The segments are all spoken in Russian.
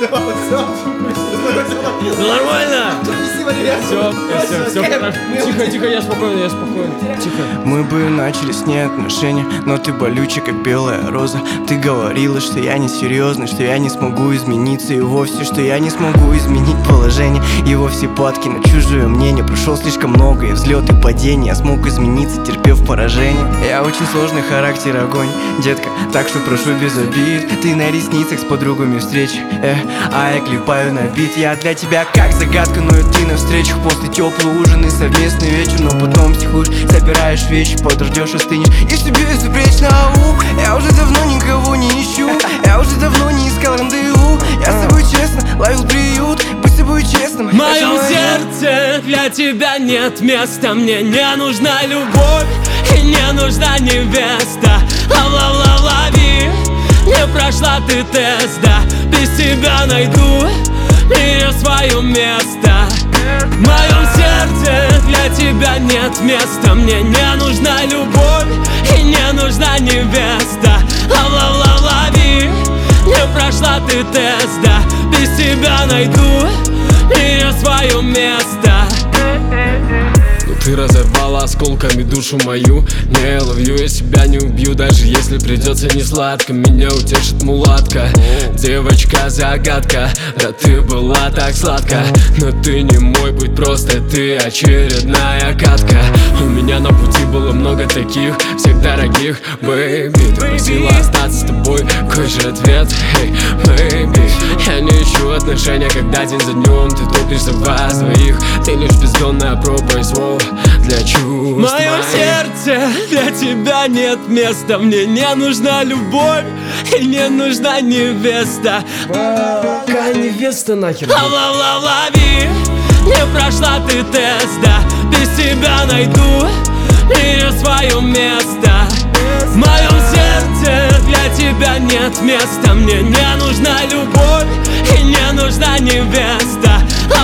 Ну нормально! Все хорошо. Тихо, я спокойно. Тихо. Мы бы начали с ней отношения, но ты болючая, как белая роза. Ты говорила, что я несерьезный, что я не смогу измениться. И вовсе, что я не смогу изменить положение. И вовсе падки на чужое мнение. Прошел слишком много, и взлет, и падение. Я смог измениться, терпев поражение. Я очень сложный характер, огонь, детка, так что прошу без обид. Ты на ресницах с подругами встречи, а я клепаю на бит. Я для тебя как загадка, но и ты на встречах. После теплый ужин и совместный вечер, но потом психуешь, собираешь вещи, подождешь, остынешь и себе безупречно. Я уже давно никого не ищу, я уже давно не искал рандеву. Я с тобой честно ловил приют, быть с тобой честным. В моем сердце для тебя нет места. Мне не нужна любовь и не нужна невеста. Лови, не прошла ты тест, да. Без тебя найду в мире свое место. В моем сердце для тебя нет места. Мне не нужна любовь и не нужна невеста. Лови, не прошла ты тест, да. Без тебя найду в мире свое место. Ты разорвала осколками душу мою. Не ловлю, я себя не убью. Даже если придется не сладко, меня утешит мулатка. Девочка-загадка, да ты была так сладко. Но ты не мой путь, просто ты очередная катка. У меня на пути было много таких, всех дорогих, бэйби. Ты просила остаться с тобой, какой же ответ, эй, бэйби. Я не ищу отношения, когда день за днем ты топишь за вас двоих. Ты лишь бездонная проба из слов для чувств. В моем сердце для тебя нет места. Мне не нужна любовь и не нужна невеста. Какая невеста нахер? Лови, не прошла ты тест, да. Без тебя найду в мире свое место. В моем сердце для тебя нет места. Мне не нужна любовь и не нужна невеста.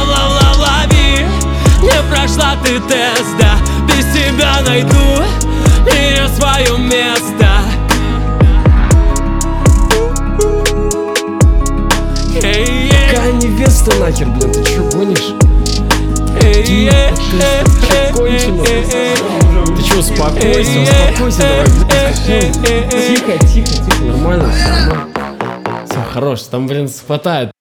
Лови, не прошла ты тест, да. Без тебя найду в мире свое место. Какая невеста нахер, блин, ты чё гонишь? Ты конченый. Ты чё, успокойся, давай. Тихо, нормально, все хорош, там, блин, хватает.